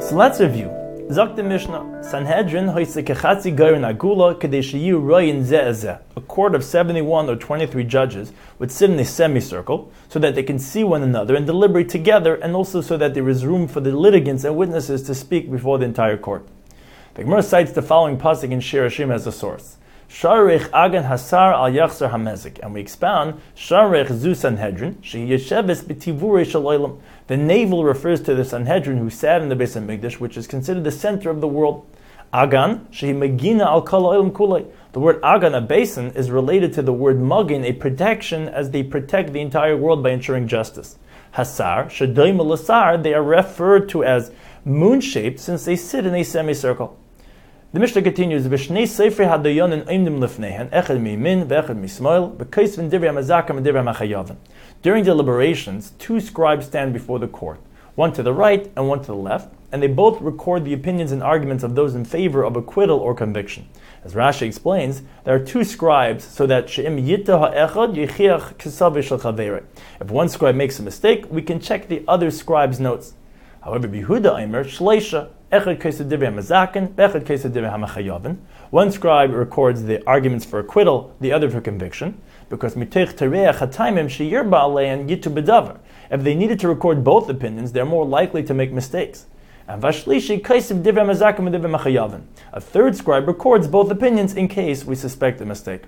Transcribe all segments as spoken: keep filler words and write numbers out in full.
So let's review. Zok the Mishnah, Sanhedrin hoise kechatzi geirin agula kadei sheyu royin zeh zeh. A court of seventy-one or twenty-three judges would sit in a semicircle so that they can see one another and deliberate together, and also so that there is room for the litigants and witnesses to speak before the entire court. The Gemara cites the following pasuk in Shir Hashim as a source. Sharech agan hasar al yachzar hamezik, and we expound Sharech zu Sanhedrin she yesheves b'tivurei shel olam. The navel refers to the Sanhedrin who sat in the Beis Hamikdash, which is considered the center of the world. Agan shehi megina al kol olam kulei. The word agan, a basin, is related to the word magin, a protection, as they protect the entire world by ensuring justice. Hasar shedoim lasar, they are referred to as moon-shaped since they sit in a semicircle. The Mishnah continues, V'shnei seifrei hadayonin oimdim lifneihen, echad mimin ve'echad mismoil, v'kaisvin divrei hamazakam and divrei hamachayavin. During deliberations, two scribes stand before the court, one to the right and one to the left, and they both record the opinions and arguments of those in favor of acquittal or conviction. As Rashi explains, there are two scribes so that she'im yitta ha'echad yichiach kisavei shel chaverei. If one scribe makes a mistake, we can check the other scribe's notes. However, Bihuda Aimer, Shleisha, Echad Kesed Divrei HaMazaken, Echad Kesed Divrei HaMachayavin. One scribe records the arguments for acquittal, the other for conviction, because Mitech Tereach HaTaimim Sheyir Ba'alein Yitu Bedavar. If they needed to record both opinions, they're more likely to make mistakes. And Vashlishi Kesed Divrei HaMazaken and Divrei HaMachayavin. A third scribe records both opinions in case we suspect a mistake.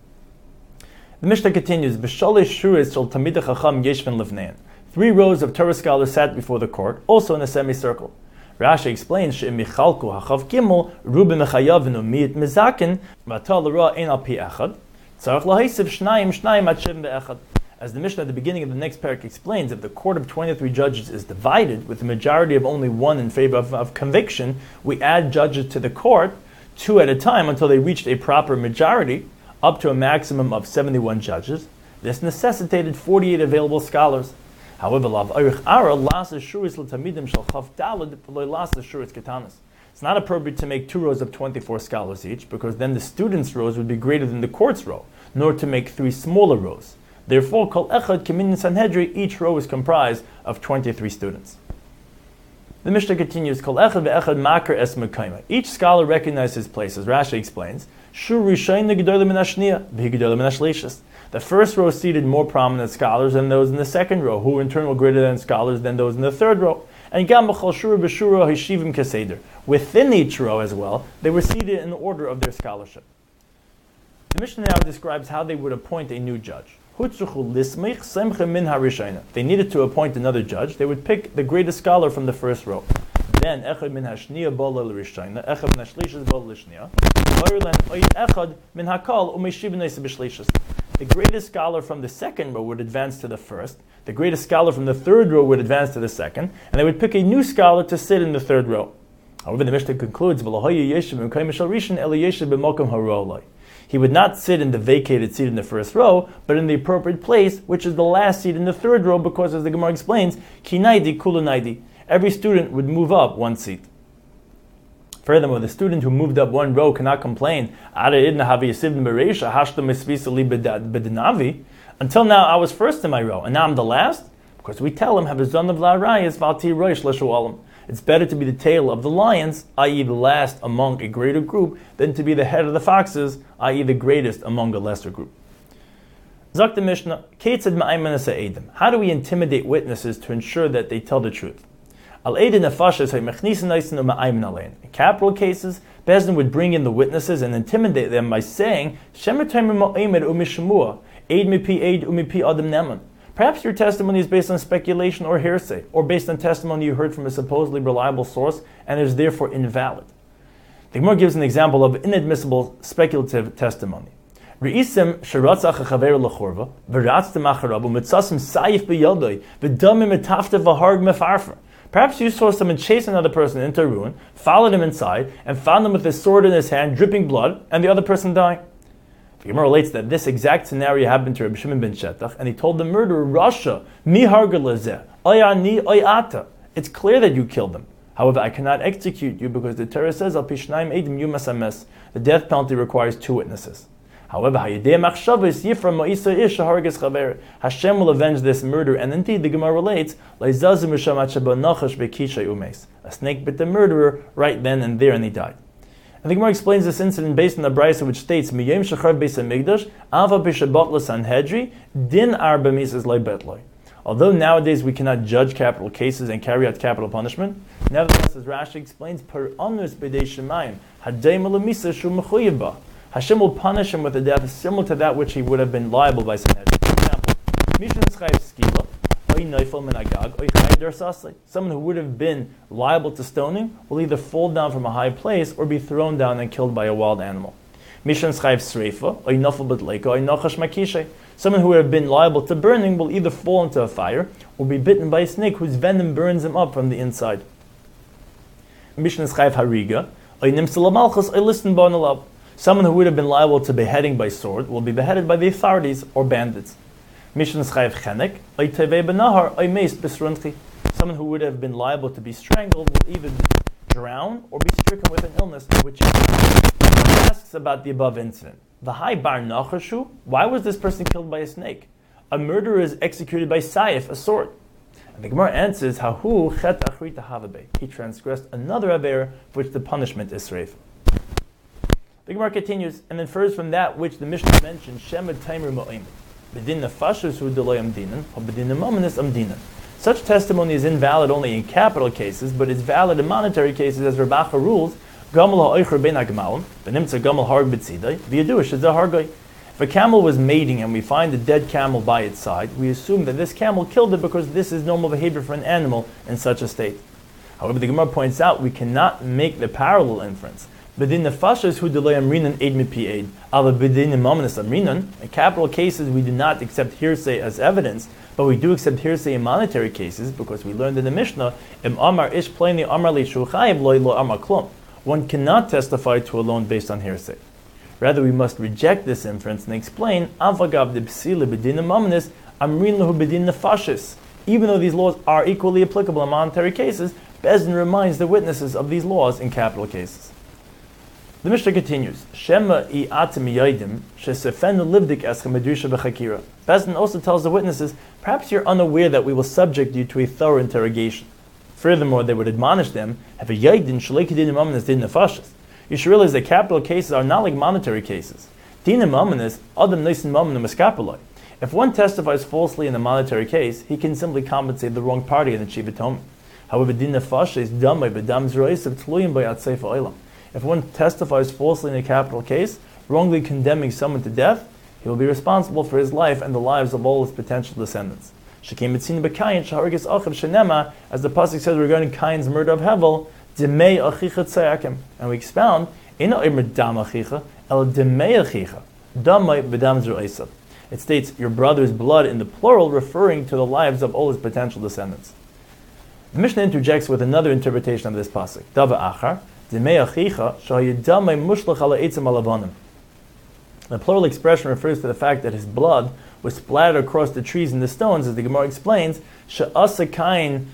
The Mishnah continues, B'shalish Shuris Shel Tamid HaChacham Yeshvin Livnein. Three rows of Torah scholars sat before the court, also in a semicircle. Rashi explains, "She'imichalku hachav gimel ruben mechayavinu miit mizakin v'atal ra ein al pi echad tzarich lahaisiv shnayim shnayim ad shivim ve'echad." As the Mishnah at the beginning of the next parak explains, if the court of twenty-three judges is divided with a majority of only one in favor of, of conviction, we add judges to the court, two at a time, until they reached a proper majority, up to a maximum of seventy-one judges. This necessitated forty-eight available scholars. However, it's not appropriate to make two rows of twenty-four scholars each, because then the students' rows would be greater than the court's row, nor to make three smaller rows. Therefore, kol echad kimin sanhedri, each row is comprised of twenty-three students. The Mishnah continues, kol echad ve'echad makar es mekayma. Each scholar recognizes his place, as Rashi explains. Shur rishayin gedolim min hashniya, v'gedolim min hashleishis. The first row seated more prominent scholars than those in the second row, who in turn were greater than scholars than those in the third row. And gam b'chol shura b'shura hishivim keseder. Within each row as well, they were seated in the order of their scholarship. The Mishnah now describes how they would appoint a new judge. They needed to appoint another judge. They would pick the greatest scholar from the first row. Then echad min hashniya bola l'rishayna, echad min hashleishis bola l'shniya, echad min hakal u'meishivim neisa b'shleishis. The greatest scholar from the second row would advance to the first, the greatest scholar from the third row would advance to the second, and they would pick a new scholar to sit in the third row. However, the Mishnah concludes, he would not sit in the vacated seat in the first row, but in the appropriate place, which is the last seat in the third row, because as the Gemara explains, kinaidi kulunaidi, every student would move up one seat. Furthermore, the student who moved up one row cannot complain, until now I was first in my row, and now I'm the last? Because we tell him, it's better to be the tail of the lions, that is the last among a greater group, than to be the head of the foxes, that is the greatest among a lesser group. Zok the Mishnah, how do we intimidate witnesses to ensure that they tell the truth? In capital cases, Bezdin would bring in the witnesses and intimidate them by saying, perhaps your testimony is based on speculation or hearsay, or based on testimony you heard from a supposedly reliable source and is therefore invalid. The Gemara gives an example of inadmissible speculative testimony. Re'isim sheratzach hachaver lechorva, v'ratztem acharabu, mitzasim sayif b'yodoi, v'damim etafte v'harg mefarfer. Perhaps you saw someone chase another person into a ruin, followed him inside, and found him with his sword in his hand, dripping blood, and the other person dying. The Gemara relates that this exact scenario happened to Rabbi Shimon ben Shetach, and he told the murderer, Rasha, mi harga lezeh, oyani oyata. It's clear that you killed him. However, I cannot execute you because the Torah says, Al pishnaim edim yumas ames. The death penalty requires two witnesses. However, Hashem will avenge this murder, and indeed the Gemara relates, a snake bit the murderer right then and there, and he died. And the Gemara explains this incident based on the Brisa, which states, Miyom shechar beis hamikdash, ava b'shabbat sanhedri, din arba misas loy betloi. Although nowadays we cannot judge capital cases and carry out capital punishment, nevertheless, as Rashi explains, per onus b'dei shemayim, hadei malamisa shu mechuyev ba. Hashem will punish him with a death similar to that which he would have been liable by Sanhedrin. For example, Mishan Schayv Skila, Oy Neifel Menagag, Oy Chay Der Sasli. Someone who would have been liable to stoning will either fall down from a high place or be thrown down and killed by a wild animal. Mishan Schayv Sreifa, Oy Nofel Bedleika, Oy Nochash Makishay. Someone who would have been liable to burning will either fall into a fire or be bitten by a snake whose venom burns him up from the inside. Mishan Schayv Hariga, Oy Nimsel Malchus, Oy Listen Bonalab. Someone who would have been liable to beheading by sword will be beheaded by the authorities or bandits. Mishan Schayv Chenek, Oy Tevei Benahar, Oy Meis Besrunchi. Someone who would have been liable to be strangled will either drown or be stricken with an illness to which he asks about the above incident. V'hai bar nachashu, why was this person killed by a snake? A murderer is executed by saif, a sword. And the Gemara answers, Hahu chet achrita havabe. He transgressed another aver for which the punishment is sreif. The Gemara continues and infers from that which the Mishnah mentioned, Shema Taimer Mo'im. Bedin nefashos hu deloy amdinan, or bedin nemomenes amdinan. Such testimony is invalid only in capital cases, but is valid in monetary cases, as Rabacha rules, Gamel ha'oicher ben ha'gemalim, benimtza gamel harg b'tzidai, v'yadu shezah hargoi. If a camel was mating and we find a dead camel by its side, we assume that this camel killed it because this is normal behavior for an animal in such a state. However, the Gemara points out we cannot make the parallel inference. Bedin nefashos hu delay amrinan aid mipi aid. Ava bedin nemomenes amrinan. In capital cases, we do not accept hearsay as evidence, but we do accept hearsay in monetary cases because we learned in the Mishnah, Im amar ish pleini amar li shu chayiv loy lo amar klum. One cannot testify to a loan based on hearsay. Rather, we must reject this inference and explain avagav de psila bedin nemomenes amrin lahu bedin nefashos. Even though these laws are equally applicable in monetary cases, Bezdin reminds the witnesses of these laws in capital cases. The Mishnah continues, Shema I atim yaidim shesefenu livdik eschem medusha b'chakira. Bezdin also tells the witnesses, perhaps you're unaware that we will subject you to a thorough interrogation. Furthermore, they would admonish them, have a yaidin shalekidin amanis din nefashis. You should realize that capital cases are not like monetary cases. Din amanis adam neisin mamin maskapoloi. If one testifies falsely in a monetary case, he can simply compensate the wrong party and achieve atonement. However, din nefashis damay b'dam zroisav tluyim bayat seifa olam. If one testifies falsely in a capital case, wrongly condemning someone to death, he will be responsible for his life and the lives of all his potential descendants. As the pasuk says regarding Cain's murder of Hevel, and we expound, it states your brother's blood in the plural, referring to the lives of all his potential descendants. The Mishnah interjects with another interpretation of this pasuk. Dava achar. The plural expression refers to the fact that his blood was splattered across the trees and the stones, as the Gemara explains, Cain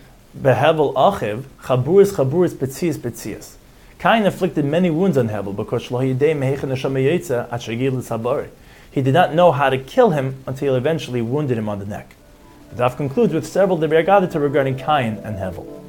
inflicted many wounds on Hevel because he did not know how to kill him until he eventually wounded him on the neck. The daf concludes with several Devar Gadita regarding Cain and Hevel.